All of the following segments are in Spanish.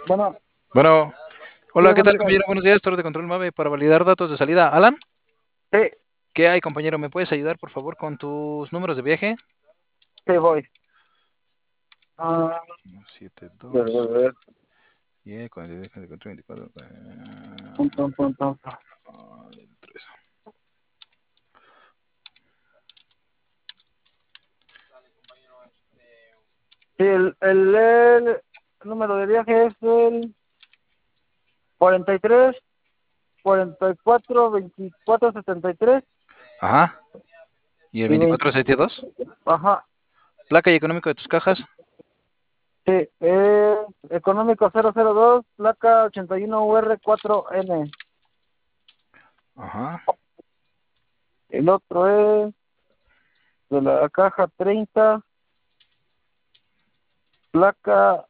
Bueno, Bueno, sí, hola, ¿qué tal, buenos días. compañero? Buenos días, Torre de Control MAVE para validar datos de salida. Alan, Sí, ¿qué hay, compañero? ¿Me puedes ayudar, por favor, con tus números de viaje? sí, voy. Ah, 7, a ver, 2, a ver, y 42, 24, pum, pum, pum, pum. 3. Sí, el número de viaje es el 43, 44, 24, 73 Ajá. ¿Y el y 20. 2472? Ajá, ¿Placa y económico de tus cajas? sí, es económico 002, placa 81UR4N. Ajá. El otro es de la caja 30, placa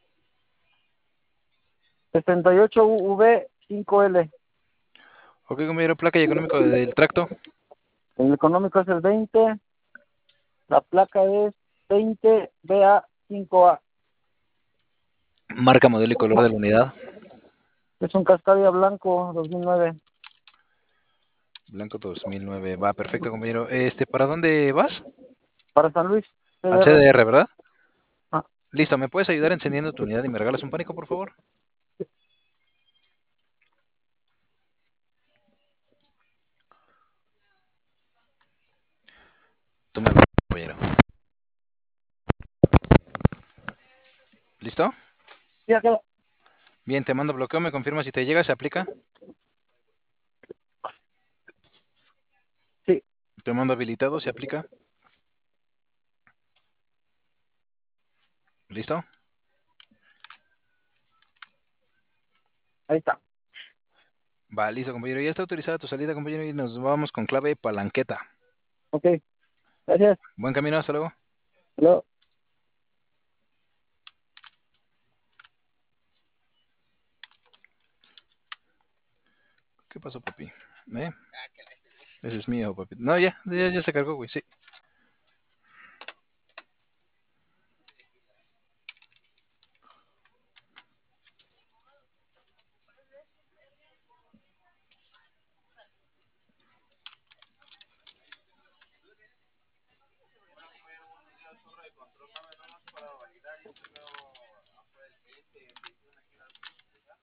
68UV5L. Ok, compañero, placa y económico del tracto. El económico es el 20. La placa es 20BA5A. Marca, modelo y color de la unidad. Es un Cascadia blanco 2009. Blanco 2009. Va, perfecto, compañero. ¿Para dónde vas? Para San Luis, Al CDR. CDR, ¿verdad? Ah, Listo, ¿me puedes ayudar encendiendo tu unidad y me regalas un pánico, por favor? Tú me vas, compañero. ¿Listo? ya quedó. Bien, te mando bloqueo, me confirma si te llega, se aplica. Sí, Te mando habilitado, se aplica. ¿Listo? ahí está. Va, listo, compañero. Ya está autorizada tu salida, compañero, y nos vamos con clave palanqueta. Ok, gracias. Buen camino, hasta luego. Luego. ¿Qué pasó, papi? ¿Eh? Ese es mío, papi. No, ya se cargó, güey, sí.